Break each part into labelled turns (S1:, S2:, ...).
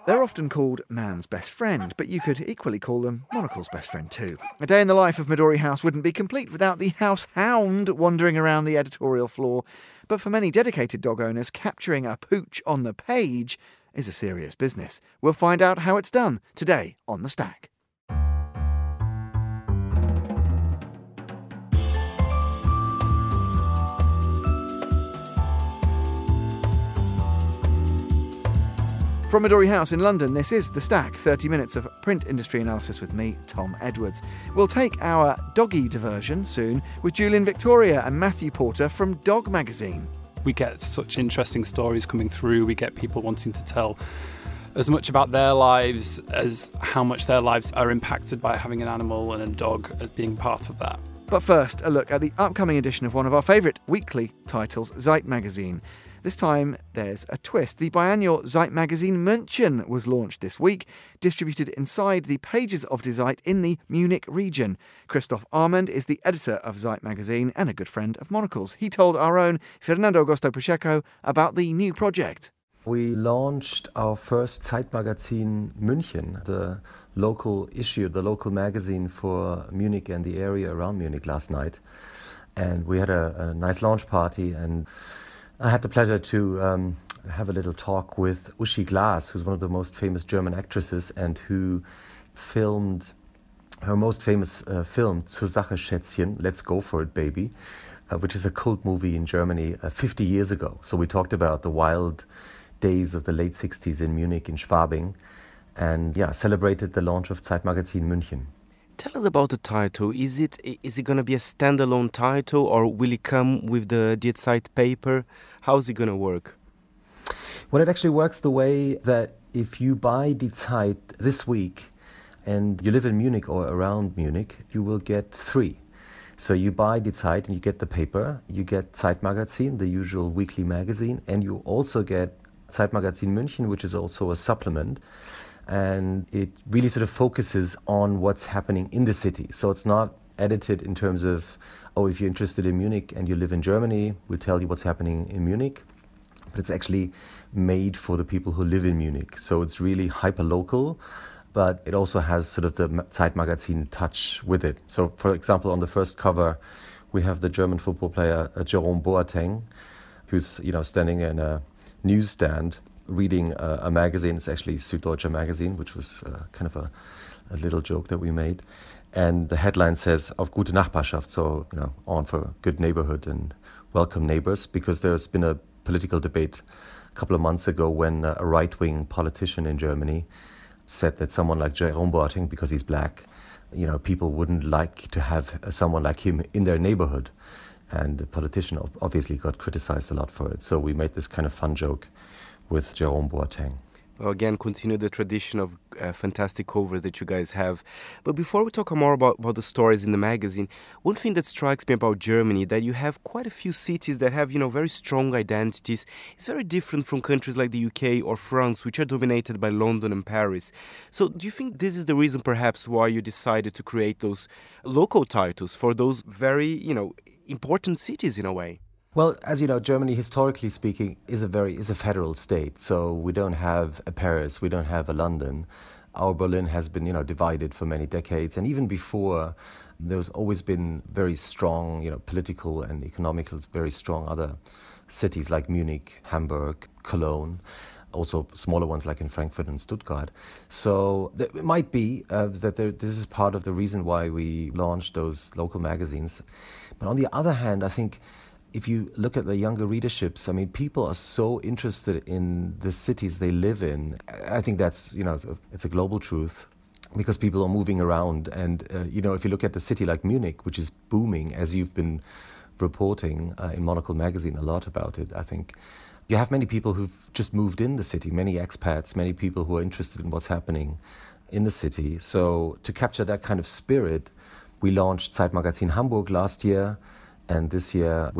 S1: They're often called man's best friend, but you could equally call them Monocle's best friend too. A day in the life of Midori House wouldn't be complete without the house hound wandering around the editorial floor. But for many dedicated dog owners, capturing a pooch on the page is a serious business. We'll find out how it's done today on The Stack. From Midori House in London, this is The Stack, 30 minutes of print industry analysis with me, Tom Edwards. We'll take our doggy diversion soon with Julian Victoria and Matthew Porter from Dog Magazine.
S2: We get such interesting stories coming through. We get people wanting to tell as much about their lives as how much their lives are impacted by having an animal and a dog as being part of that.
S1: But first, a look at the upcoming edition of one of our favourite weekly titles, Zeit Magazine. This time, there's a twist. The biannual Zeit Magazine München was launched this week, distributed inside the pages of Die Zeit in the Munich region. Christoph Armand is the editor of Zeit Magazine and a good friend of Monocle's. He told our own Fernando Augusto Pacheco about the new project.
S3: We launched our first Zeit Magazine München, the local issue, the local magazine for Munich and the area around Munich last night. And we had a nice launch party, and I had the pleasure to have a little talk with Uschi Glas, who's one of the most famous German actresses and who filmed her most famous film, Zur Sache Schätzchen, Let's Go For It Baby, which is a cult movie in Germany 50 years ago. So we talked about the wild days of the late 60s in Munich, in Schwabing, and celebrated the launch of Zeit Magazine München.
S4: Tell us about the title. Is it going to be a standalone title, or will it come with the Die Zeit paper? How is it going to work?
S3: Well, it actually works the way that if you buy Die Zeit this week and you live in Munich or around Munich, you will get 3. So you buy Die Zeit and you get the paper, you get Zeit Magazine, the usual weekly magazine, and you also get Zeit Magazine München, which is also a supplement. And it really sort of focuses on what's happening in the city. So it's not edited in terms of, if you're interested in Munich and you live in Germany, we'll tell you what's happening in Munich. But it's actually made for the people who live in Munich. So it's really hyper-local, but it also has sort of the Zeit Magazine touch with it. So, for example, on the first cover, we have the German football player Jerome Boateng, who's standing in a newsstand reading a magazine. It's actually Süddeutsche Magazine, which was kind of a little joke that we made. And the headline says, Auf gute Nachbarschaft, so, on for good neighborhood and welcome neighbors, because there's been a political debate a couple of months ago when a right-wing politician in Germany said that someone like Jerome Boateng, because he's black, people wouldn't like to have someone like him in their neighborhood. And the politician obviously got criticized a lot for it. So we made this kind of fun joke with Jerome Boateng.
S4: Well, again, continue the tradition of fantastic covers that you guys have. But before we talk more about the stories in the magazine, one thing that strikes me about Germany, that you have quite a few cities that have, very strong identities. It's very different from countries like the UK or France, which are dominated by London and Paris. So do you think this is the reason perhaps why you decided to create those local titles for those very, important cities in a way?
S3: Well, as you know, Germany, historically speaking, is a federal state. So we don't have a Paris, we don't have a London. Our Berlin has been, divided for many decades. And even before, there's always been very strong, political and economical, very strong other cities like Munich, Hamburg, Cologne, also smaller ones like in Frankfurt and Stuttgart. So it might be that this is part of the reason why we launched those local magazines. But on the other hand, I think if you look at the younger readerships, people are so interested in the cities they live in. I think that's, it's a global truth because people are moving around. And, if you look at the city like Munich, which is booming, as you've been reporting in Monocle magazine a lot about it, I think you have many people who've just moved in the city, many expats, many people who are interested in what's happening in the city. So to capture that kind of spirit, we launched Zeit Magazine Hamburg last year. And this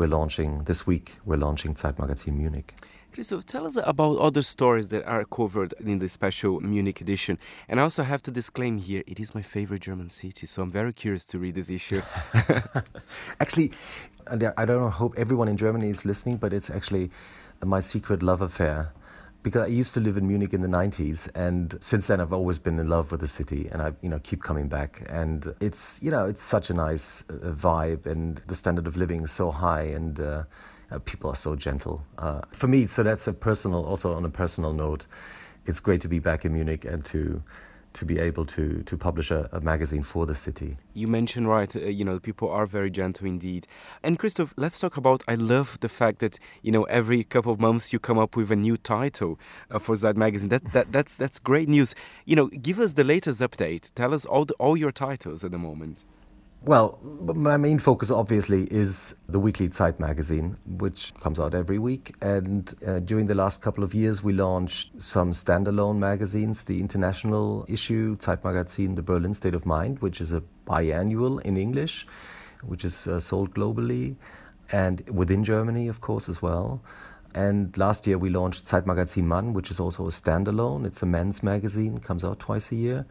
S3: week, we're launching Zeit Magazine Munich.
S4: Christoph, tell us about other stories that are covered in the special Munich edition. And I also have to disclaim here, it is my favorite German city, so I'm very curious to read this issue.
S3: Actually, I hope everyone in Germany is listening, but it's actually my secret love affair because I used to live in Munich in the 90s, and since then I've always been in love with the city, and I keep coming back. And it's such a nice vibe, and the standard of living is so high, and people are so gentle. For me, so that's also on a personal note, it's great to be back in Munich and to be able to publish a magazine for the city.
S4: You mentioned, right, people are very gentle indeed. And Christoph, let's talk about, I love the fact that, every couple of months you come up with a new title for Zeit magazine. That's great news. Give us the latest update. Tell us all your titles at the moment.
S3: Well, my main focus obviously is the weekly Zeit magazine, which comes out every week. And during the last couple of years, we launched some standalone magazines, the international issue, Zeit Magazin, the Berlin State of Mind, which is a biannual in English, which is sold globally and within Germany, of course, as well. And last year we launched Zeit Magazin Mann, which is also a standalone. It's a men's magazine, comes out twice a year.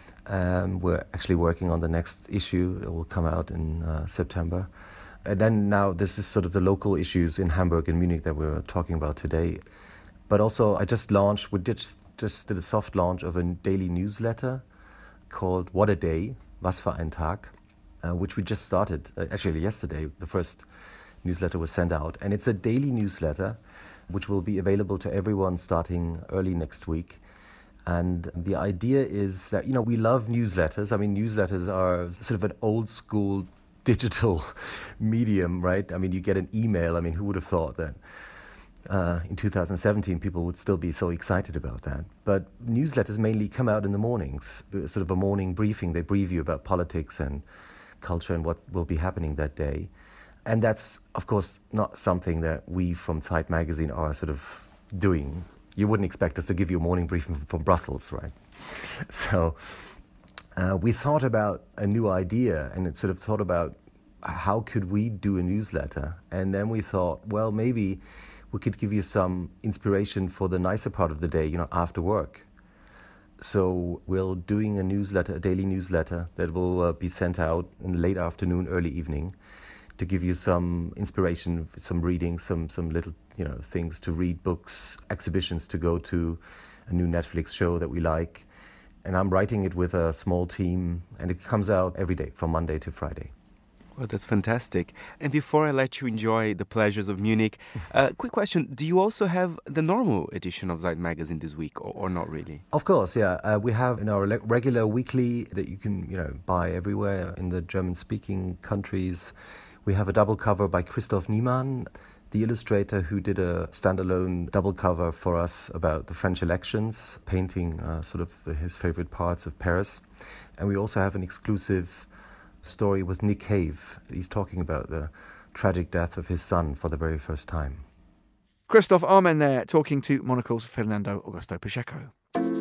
S3: We're actually working on the next issue. It will come out in September. And then now this is sort of the local issues in Hamburg and Munich that we're talking about today. But also we just did a soft launch of a daily newsletter called What a Day, Was für ein Tag, which we just started. Actually yesterday, the first newsletter was sent out. And it's a daily newsletter which will be available to everyone starting early next week. And the idea is that, we love newsletters. I mean, newsletters are sort of an old school digital medium, right? I mean, you get an email. I mean, who would have thought that in 2017 people would still be so excited about that? But newsletters mainly come out in the mornings, sort of a morning briefing. They brief you about politics and culture and what will be happening that day. And that's, of course, not something that we from Zeit magazine are sort of doing. You wouldn't expect us to give you a morning briefing from Brussels, right? So we thought about a new idea and sort of thought about how could we do a newsletter? And then we thought, well, maybe we could give you some inspiration for the nicer part of the day, after work. So we're doing a daily newsletter that will be sent out in the late afternoon, early evening, to give you some inspiration, some reading, some little things to read, books, exhibitions to go to, a new Netflix show that we like. And I'm writing it with a small team, and it comes out every day from Monday to Friday.
S4: Well, that's fantastic. And before I let you enjoy the pleasures of Munich, quick question. Do you also have the normal edition of Zeit magazine this week or not really?
S3: Of course, yeah. We have in our regular weekly that you can buy everywhere in the German-speaking countries. We have a double cover by Christoph Niemann, the illustrator who did a standalone double cover for us about the French elections, painting sort of his favorite parts of Paris. And we also have an exclusive story with Nick Cave. He's talking about the tragic death of his son for the very first time.
S1: Christoph Armen there, talking to Monocle's Fernando Augusto Pacheco.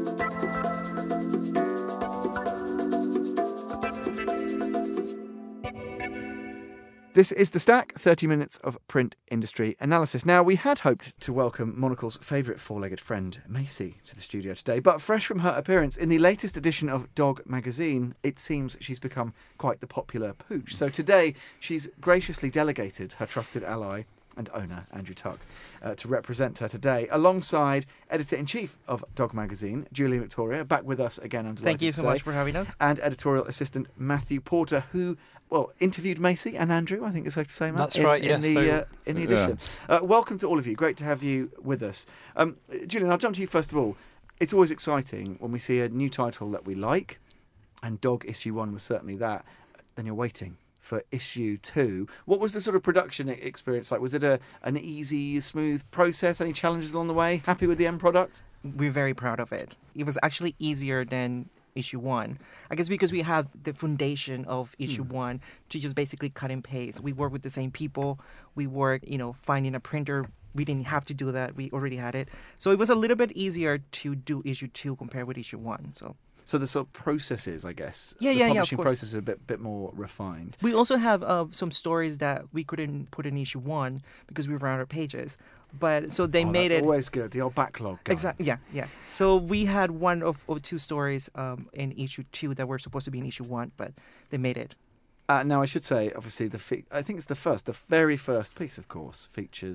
S1: This is The Stack, 30 minutes of print industry analysis. Now, we had hoped to welcome Monocle's favourite four-legged friend, Macy, to the studio today, but fresh from her appearance in the latest edition of Dog magazine, it seems she's become quite the popular pooch. So today, she's graciously delegated her trusted ally and owner, Andrew Tuck, to represent her today, alongside editor-in-chief of Dog magazine, Julie Victoria, back with us again.
S5: Thank you so much for having us.
S1: And editorial assistant Matthew Porter, who interviewed Macy and Andrew, I think it's safe to say, Matt.
S2: That's right, yes.
S1: In the edition. Yeah. Welcome to all of you. Great to have you with us. Julian, I'll jump to you first of all. It's always exciting when we see a new title that we like, and Dog issue 1 was certainly that. Then you're waiting for issue 2. What was the sort of production experience like? Was it an easy, smooth process? Any challenges along the way? Happy with the end product?
S5: We're very proud of it. It was actually easier than issue 1. I guess because we had the foundation of issue 1 to just basically cut and paste. We work with the same people. We work, finding a printer. We didn't have to do that. We already had it. So it was a little bit easier to do issue 2 compared with issue 1.
S1: So the sort of processes, I guess.
S5: The
S1: publishing process is a bit more refined.
S5: We also have some stories that we couldn't put in issue 1 because we ran out of pages. But so they made
S1: that's
S5: it
S1: always good. The old backlog.
S5: Exactly. Yeah. So we had one of 2 stories in issue 2 that were supposed to be in issue 1, but they made it.
S1: Now I should say, obviously, I think it's the very first piece, of course, features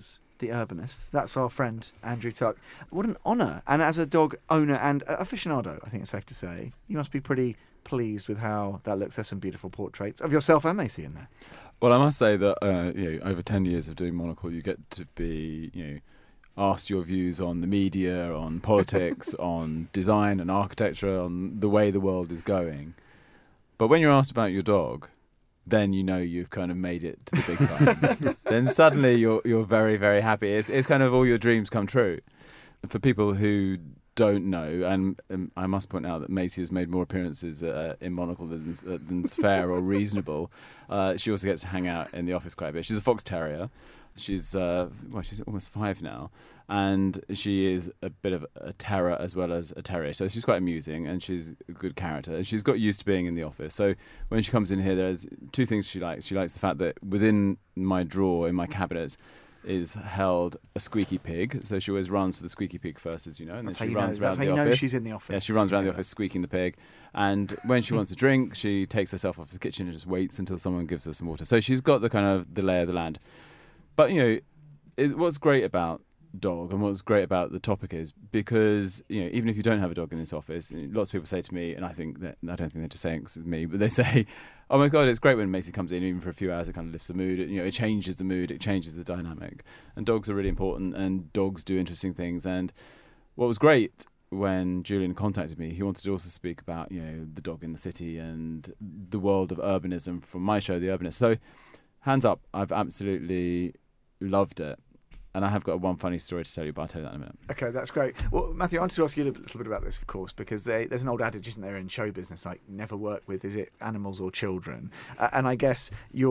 S1: the urbanist. That's our friend, Andrew Tuck. What an honour. And as a dog owner and aficionado, I think it's safe to say, you must be pretty pleased with how that looks. There's some beautiful portraits of yourself and Macy in there.
S6: Well, I must say that over 10 years of doing Monocle, you get to be asked your views on the media, on politics, on design and architecture, on the way the world is going. But when you're asked about your dog, then you've kind of made it to the big time. Then suddenly you're very, very happy. It's kind of all your dreams come true. For people who don't know, and I must point out that Macy has made more appearances in Monocle than's fair or reasonable. She also gets to hang out in the office quite a bit. She's a fox terrier. She's almost 5 now, and she is a bit of a terror as well as a terrier. So she's quite amusing, and she's a good character, and she's got used to being in the office. So when she comes in here, there's 2 things she likes. She likes the fact that within my drawer in my cabinets is held a squeaky pig. So she always runs for the squeaky pig first, as you know, and then she runs around the office. That's how you know
S1: she's in the office.
S6: Yeah, she runs around the office squeaking the pig. And when she wants a drink, she takes herself off the kitchen and just waits until someone gives her some water. So she's got the kind of the lay of the land. But, what's great about dog and what's great about the topic is because, even if you don't have a dog in this office, lots of people say to me, and I don't think they're just saying it to me, but they say, oh my God, it's great when Macy comes in, even for a few hours, it kind of lifts the mood. It changes the mood, it changes the dynamic. And dogs are really important, and dogs do interesting things. And what was great when Julian contacted me, he wanted to also speak about, the dog in the city and the world of urbanism from my show, The Urbanist. So, hands up, I've absolutely loved it. And I have got one funny story to tell you, but I'll tell you that in a minute.
S1: Okay, that's great. Well, Matthew, I wanted to ask you a little bit about this, of course, because there's an old adage, isn't there, in show business, like, never work with, is it animals or children? And I guess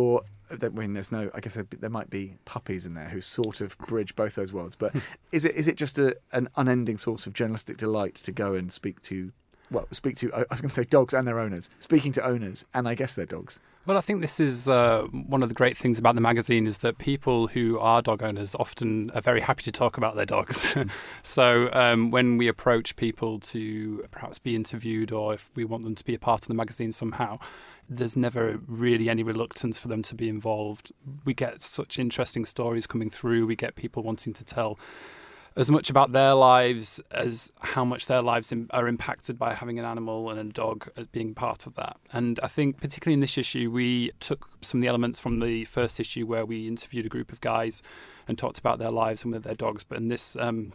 S1: there might be puppies in there who sort of bridge both those worlds, but is it just an unending source of journalistic delight to go and speak to, I was going to say dogs and their owners, speaking to owners, and I guess their dogs?
S2: Well, I think this is one of the great things about the magazine is that people who are dog owners often are very happy to talk about their dogs. So when we approach people to perhaps be interviewed or if we want them to be a part of the magazine somehow, there's never really any reluctance for them to be involved. We get such interesting stories coming through. We get people wanting to tell as much about their lives as how much their lives are impacted by having an animal and a dog as being part of that. And I think particularly in this issue, we took some of the elements from the first issue where we interviewed a group of guys and talked about their lives and with their dogs. But in this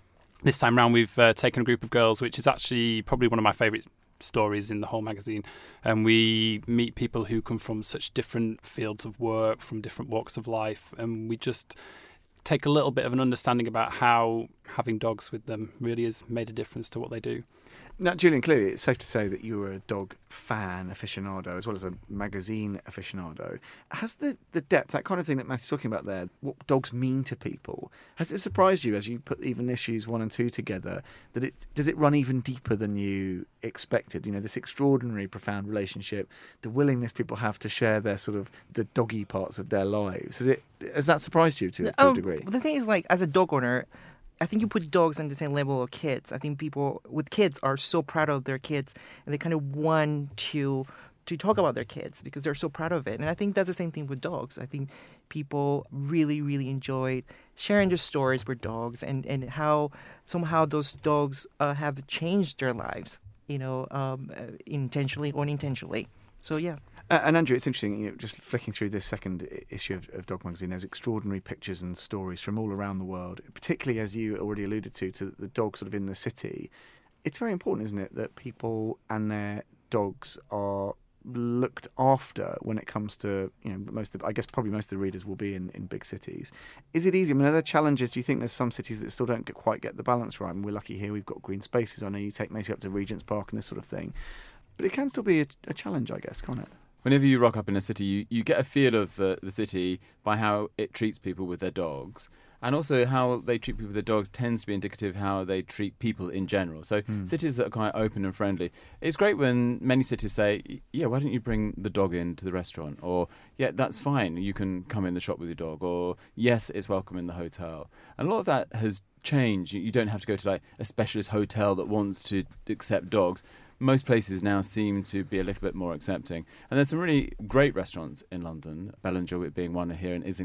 S2: time round, we've taken a group of girls, which is actually probably one of my favourite stories in the whole magazine. And we meet people who come from such different fields of work, from different walks of life, and we just take a little bit of an understanding about how having dogs with them really has made a difference to what they do.
S1: Now, Julian, clearly it's safe to say that you were a dog fan aficionado as well as a magazine aficionado. Has the depth, that kind of thing that Matthew's talking about there, what dogs mean to people, has it surprised you as you put even issues 1 and 2 together, that does it run even deeper than you expected? This extraordinary, profound relationship, the willingness people have to share their sort of the doggy parts of their lives. Has that surprised you to a degree?
S5: The thing is, as a dog owner, I think you put dogs on the same level of kids. I think people with kids are so proud of their kids, and they kind of want to talk about their kids because they're so proud of it. And I think that's the same thing with dogs. I think people really, really enjoyed sharing their stories with dogs and how somehow those dogs have changed their lives, intentionally or unintentionally. So, yeah.
S1: And Andrew, it's interesting, just flicking through this second issue of Dog Magazine, there's extraordinary pictures and stories from all around the world, particularly, as you already alluded to the dog sort of in the city. It's very important, isn't it, that people and their dogs are looked after when it comes to, most of the readers will be in big cities. Is it easy? I mean, are there challenges? Do you think there's some cities that still don't quite get the balance right? And we're lucky here, we've got green spaces. I know you take Macy up to Regent's Park and this sort of thing. But it can still be a challenge, I guess, can't it?
S6: Whenever you rock up in a city, you get a feel of the city by how it treats people with their dogs. And also how they treat people with their dogs tends to be indicative of how they treat people in general. So cities that are quite open and friendly. It's great when many cities say, yeah, why don't you bring the dog into the restaurant? Or, yeah, that's fine, you can come in the shop with your dog. Or, yes, it's welcome in the hotel. And a lot of that has changed. You don't have to go to a specialist hotel that wants to accept dogs. Most places now seem to be a little bit more accepting. And there's some really great restaurants in London, Bellinger being one here in Islington,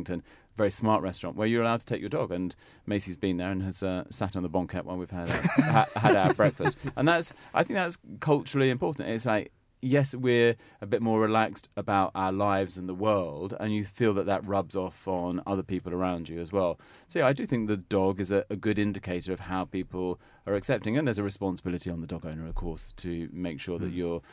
S6: very smart restaurant where you're allowed to take your dog. And Macy's been there and has sat on the banquette while we've had had our breakfast. And I think that's culturally important. It's like, yes, we're a bit more relaxed about our lives and the world, and you feel that rubs off on other people around you as well. So yeah, I do think the dog is a good indicator of how people are accepting, and there's a responsibility on the dog owner, of course, to make sure that you're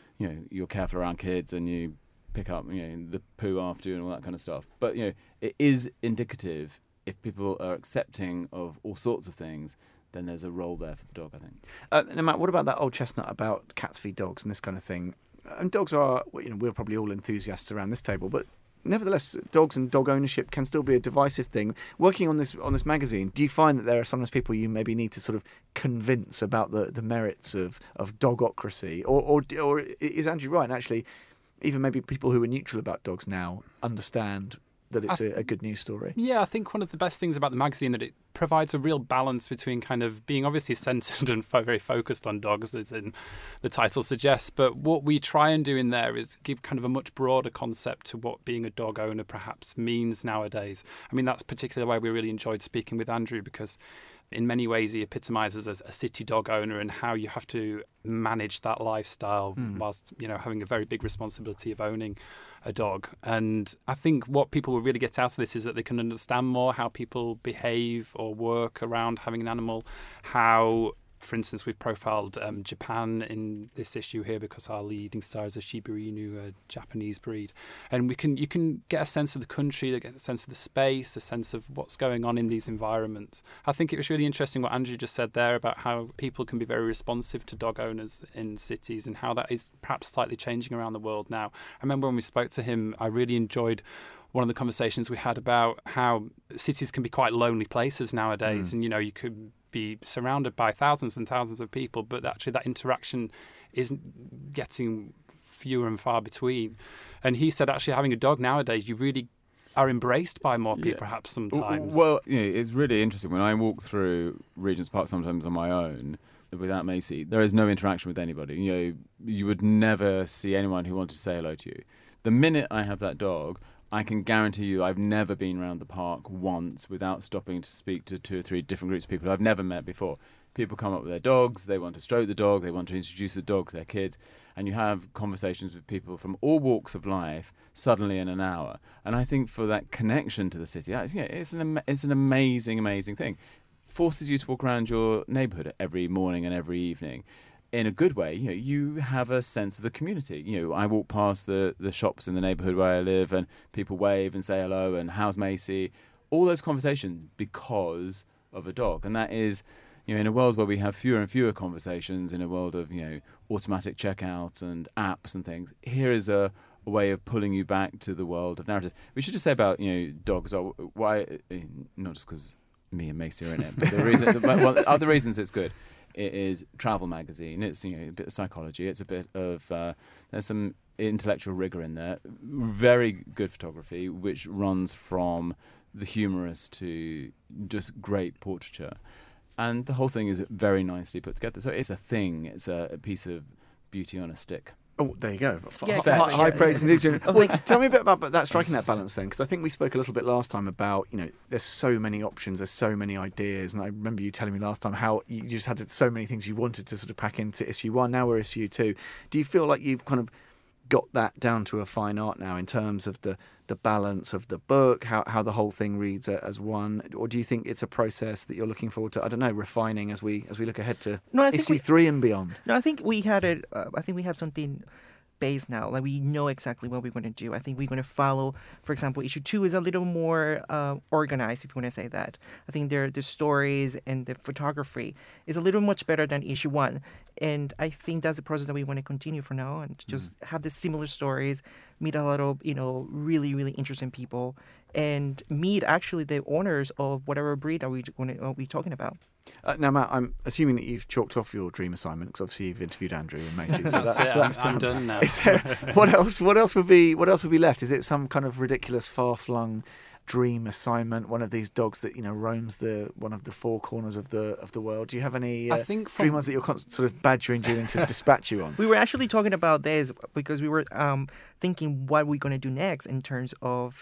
S6: careful around kids and you pick up the poo after you and all that kind of stuff. But it is indicative. If people are accepting of all sorts of things, then there's a role there for the dog, I think.
S1: Now, Matt, what about that old chestnut about cats v dogs and this kind of thing? And dogs are, we're probably all enthusiasts around this table, but nevertheless, dogs and dog ownership can still be a divisive thing. Working on this magazine, do you find that there are sometimes people you maybe need to sort of convince about the merits of dogocracy? Or is Andrew right? And actually, even maybe people who are neutral about dogs now understand that it's a good news story.
S2: Yeah, I think one of the best things about the magazine that it provides a real balance between kind of being obviously centred and very focused on dogs, as in the title suggests, but what we try and do in there is give kind of a much broader concept to what being a dog owner perhaps means nowadays. I mean, that's particularly why we really enjoyed speaking with Andrew, because in many ways he epitomises as a city dog owner and how you have to manage that lifestyle whilst having a very big responsibility of owning a dog. And I think what people will really get out of this is that they can understand more how people behave or work around having an animal, how, for instance, we've profiled Japan in this issue here because our leading star is a Shiba Inu, a Japanese breed. And you can get a sense of the country, get a sense of the space, a sense of what's going on in these environments. I think it was really interesting what Andrew just said there about how people can be very responsive to dog owners in cities and how that is perhaps slightly changing around the world now. I remember when we spoke to him, I really enjoyed one of the conversations we had about how cities can be quite lonely places nowadays. And, you could be surrounded by thousands and thousands of people, but actually that interaction is getting fewer and far between. And he said actually having a dog nowadays, you really are embraced by more people perhaps sometimes.
S6: Well, it's really interesting. When I walk through Regent's Park sometimes on my own, without Macy, there is no interaction with anybody. You would never see anyone who wanted to say hello to you. The minute I have that dog, I can guarantee you I've never been around the park once without stopping to speak to 2 or 3 different groups of people I've never met before. People come up with their dogs, they want to stroke the dog, they want to introduce the dog to their kids, and you have conversations with people from all walks of life suddenly in an hour. And I think for that connection to the city, it's an amazing, amazing thing. Forces you to walk around your neighbourhood every morning and every evening. In a good way, you have a sense of the community. I walk past the shops in the neighbourhood where I live and people wave and say hello and how's Macy? All those conversations because of a dog. And that is, in a world where we have fewer and fewer conversations, in a world of, automatic checkout and apps and things, here is a way of pulling you back to the world of narrative. We should just say about, dogs, why, not just because me and Macy are in it, but other reasons it's good. It is travel magazine. It's a bit of psychology. It's a bit of there's some intellectual rigor in there. Very good photography, which runs from the humorous to just great portraiture, and the whole thing is very nicely put together. So it's a thing. It's a piece of beauty on a stick.
S1: Oh, there you go.
S5: Yeah, exactly.
S1: High praise indeed. Well, tell me a bit about that, striking that balance then, because I think we spoke a little bit last time about, there's so many options, there's so many ideas, and I remember you telling me last time how you just had so many things you wanted to sort of pack into issue 1. Now we're issue 2. Do you feel like you've kind of got that down to a fine art now in terms of the balance of the book, how the whole thing reads as one, or do you think it's a process that you're looking forward to, I don't know, refining as we look ahead to issue 3 and beyond?
S5: No, I think we had it. I think we have something base now. Like we know exactly what we're going to do. I think we're going to follow. For example, issue 2 is a little more organized, if you want to say that. I think the stories and the photography is a little much better than issue 1, and I think that's the process that we want to continue from now on. To just have the similar stories, meet a lot of really really interesting people, and meet actually the owners of whatever breed are we talking about.
S1: Now, Matt, I'm assuming that you've chalked off your dream assignment because obviously you've interviewed Andrew and Macy. So
S2: that's I'm done now.
S1: What else would be left? Is it some kind of ridiculous, far-flung dream assignment? One of these dogs that roams one of the 4 corners of the world. Do you have any dream ones that you're sort of badgering Julian to dispatch you on?
S5: We were actually talking about this because we were thinking what we're going to do next in terms of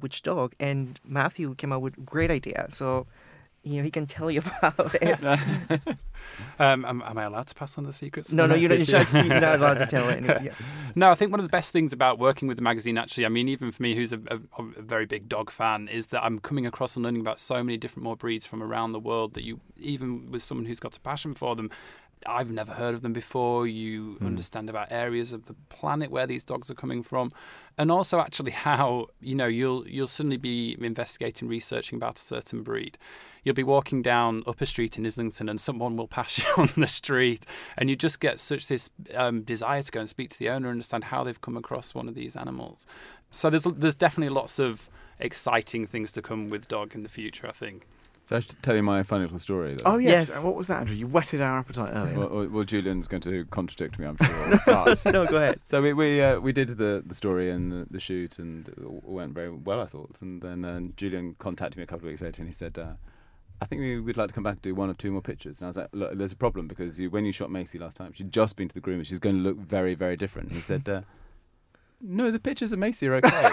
S5: which dog, and Matthew came up with a great idea. So, he can tell you about it.
S2: Am I allowed to pass on the secrets?
S5: No, you're not allowed to tell it. Yeah.
S2: No, I think one of the best things about working with the magazine, actually, I mean, even for me, who's a very big dog fan, is that I'm coming across and learning about so many different more breeds from around the world that you, even with someone who's got a passion for them, I've never heard of them before. You understand about areas of the planet where these dogs are coming from, and also actually how you'll suddenly be investigating, researching about a certain breed. You'll be walking down Upper Street in Islington, and someone will pass you on the street, and you just get such this desire to go and speak to the owner, and understand how they've come across one of these animals. So there's definitely lots of exciting things to come with dog in the future, I think.
S6: So I should tell you my funny little story. Though.
S1: Oh, yes. What was that, Andrew? You whetted our appetite earlier.
S6: Well, Julian's going to contradict me, I'm sure. But,
S5: no, go ahead.
S6: So we did the story and the shoot, and it went very well, I thought. And then Julian contacted me a couple of weeks later, and he said, I think we'd like to come back and do 1 or 2 more pictures. And I was like, look, there's a problem, because when you shot Macy last time, she'd just been to the groomer. She's going to look very, very different. He said... No, the pictures of Macy are okay.
S1: Is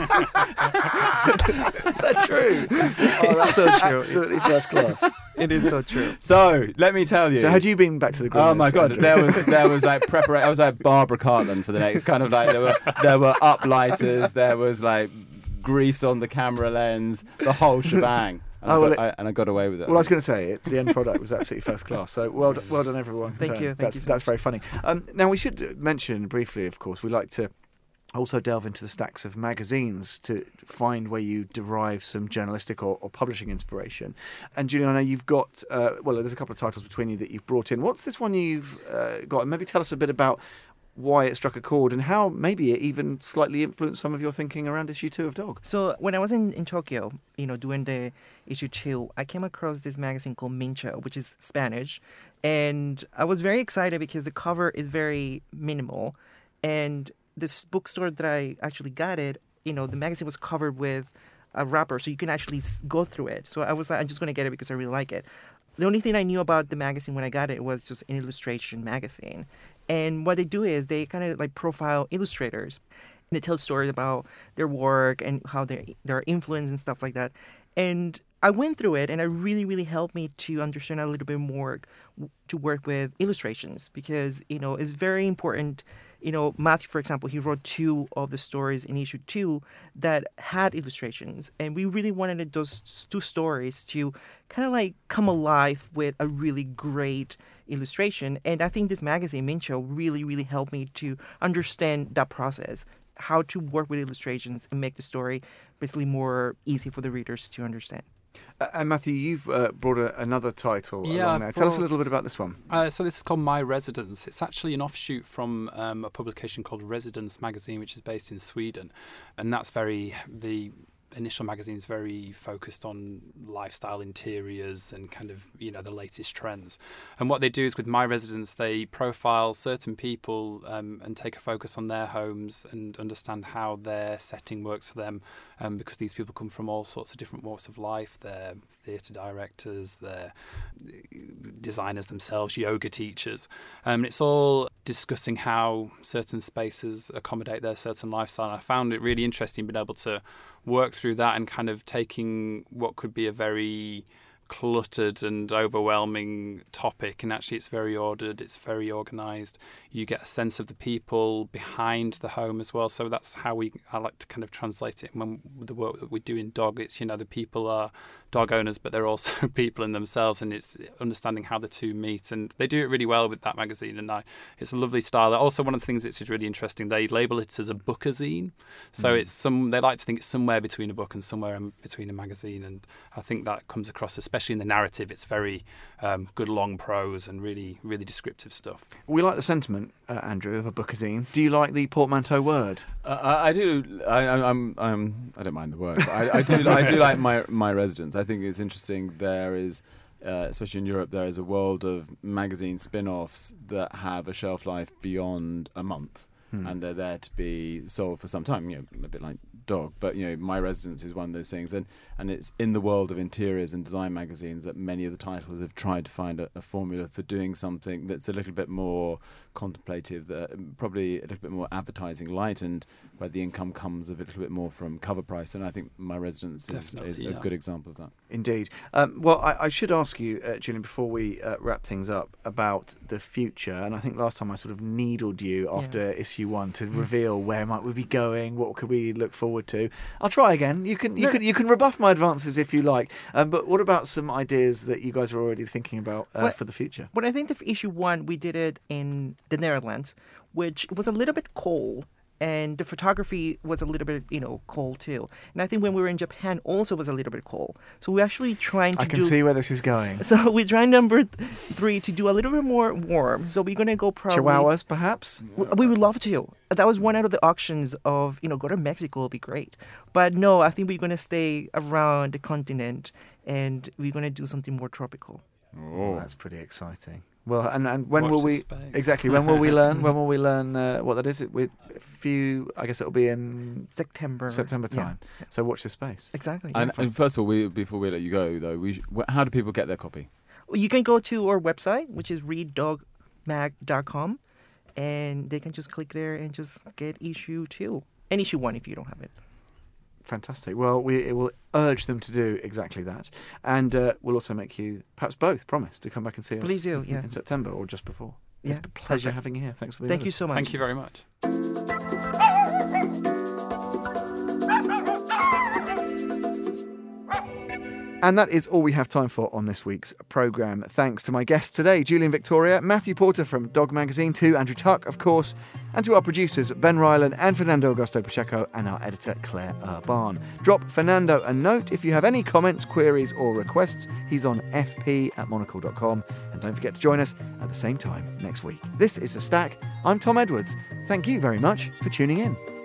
S1: that true? Oh, that's so true. Absolutely first class.
S5: It is so true.
S6: So let me tell you.
S1: So had you been back to the groomers?
S6: Oh my God, there was like preparation. I was like Barbara Cartland for the next kind of like there were uplighters, there was like grease on the camera lens, the whole shebang. And I got away with it.
S1: Well, I was going to say, the end product was absolutely first class. So well done, everyone.
S5: Thank you.
S1: That's very funny. Now, we should mention briefly, of course, we like to also delve into the stacks of magazines to find where you derive some journalistic or publishing inspiration. And Julian, I know you've got, there's a couple of titles between you that you've brought in. What's this one you've got? And maybe tell us a bit about why it struck a chord and how maybe it even slightly influenced some of your thinking around issue 2 of Dog.
S5: So when I was in Tokyo, doing the issue 2, I came across this magazine called Mincho, which is Spanish. And I was very excited because the cover is very minimal. And this bookstore that I actually got it, the magazine was covered with a wrapper, so you can actually go through it. So I was like, I'm just going to get it because I really like it. The only thing I knew about the magazine when I got it was just an illustration magazine. And what they do is they kind of like profile illustrators. And they tell stories about their work and how their influence and stuff like that. And I went through it, and it really, really helped me to understand a little bit more to work with illustrations, because, it's very important. Matthew, for example, he wrote 2 of the stories in issue 2 that had illustrations. And we really wanted those 2 stories to kind of like come alive with a really great illustration. And I think this magazine, Mincho, really, really helped me to understand that process, how to work with illustrations and make the story basically more easy for the readers to understand.
S1: And Matthew, you've brought another title along there. Tell us a little bit about this one.
S2: So this is called My Residence. It's actually an offshoot from a publication called Residence Magazine, which is based in Sweden. And that's the initial magazine is very focused on lifestyle interiors and kind of, the latest trends. And what they do is with My Residence, they profile certain people and take a focus on their homes and understand how their setting works for them, because these people come from all sorts of different walks of life. They're theatre directors, they're designers themselves, yoga teachers. It's all discussing how certain spaces accommodate their certain lifestyle. And I found it really interesting being able to work through that and kind of taking what could be a very cluttered and overwhelming topic, and actually it's very ordered, it's very organised. You get a sense of the people behind the home as well. So that's how I like to kind of translate it. When the work that we do in Dog, it's the people are dog owners, but they're also people in themselves, and it's understanding how the two meet. And they do it really well with that magazine, and it's a lovely style. Also, one of the things that's really interesting, they label it as a bookazine. So they like to think it's somewhere between a book and somewhere in between a magazine, and I think that comes across, especially in the narrative. It's very good long prose and really, really descriptive stuff. We
S1: like the sentiment, Andrew, of a bookazine. Do you like the portmanteau word?
S6: I do. I don't mind the word. But I do like my residence. I think it's interesting. There is, especially in Europe, there is a world of magazine spin-offs that have a shelf life beyond a month, and they're there to be sold for some time. A bit like dog. But My Residence is one of those things, and it's in the world of interiors and design magazines that many of the titles have tried to find a formula for doing something that's a little bit more contemplative, probably a little bit more advertising light, and where the income comes a little bit more from cover price. And I think My Residence is a good example of that.
S1: Indeed. Well, I should ask you, Gillian, before we wrap things up, about the future. And I think last time I sort of needled you after issue 1 to reveal where might we be going, what could we look forward to. I'll try again. You can rebuff my advances if you like. But what about some ideas that you guys are already thinking about for the future?
S5: But I think for issue 1, we did it in the Netherlands, which was a little bit cold. And the photography was a little bit, cold too. And I think when we were in Japan also was a little bit cold. So we're actually trying to
S1: I can see where this is going.
S5: So we're trying number 3 to do a little bit more warm. So we're going to go probably...
S1: Chihuahuas, perhaps?
S5: We would love to. That was one out of the options of, go to Mexico would be great. But no, I think we're going to stay around the continent and we're going to do something more tropical.
S1: Oh, that's pretty exciting. Well, and when
S2: Watch
S1: will we
S2: this space.
S1: exactly? When will we learn? When will we learn what that is? With a few, I guess it'll be in
S5: September
S1: time.
S5: Yeah.
S1: So watch this space.
S5: Exactly.
S6: And first of all, before we let you go, though, how do people get their copy?
S5: You can go to our website, which is readdogmag.com, and they can just click there and just get issue 2 and issue 1 if you don't have it.
S1: Fantastic. Well, it will urge them to do exactly that. And we'll also make you, perhaps both, promise to come back and see us.
S5: Please do, yeah.
S1: In September or just before.
S5: Yeah,
S1: It's a pleasure
S5: perfect.
S1: having you here. Thanks for being
S5: Thank
S1: with
S5: you
S1: us.
S5: so much.
S2: Thank you very much.
S1: And that is all we have time for on this week's programme. Thanks to my guests today, Julian Victoria, Matthew Porter from Dog Magazine, to Andrew Tuck, of course, and to our producers, Ben Ryland and Fernando Augusto Pacheco, and our editor, Claire Urban. Drop Fernando a note if you have any comments, queries or requests. He's on fp@monocle.com. And don't forget to join us at the same time next week. This is The Stack. I'm Tom Edwards. Thank you very much for tuning in.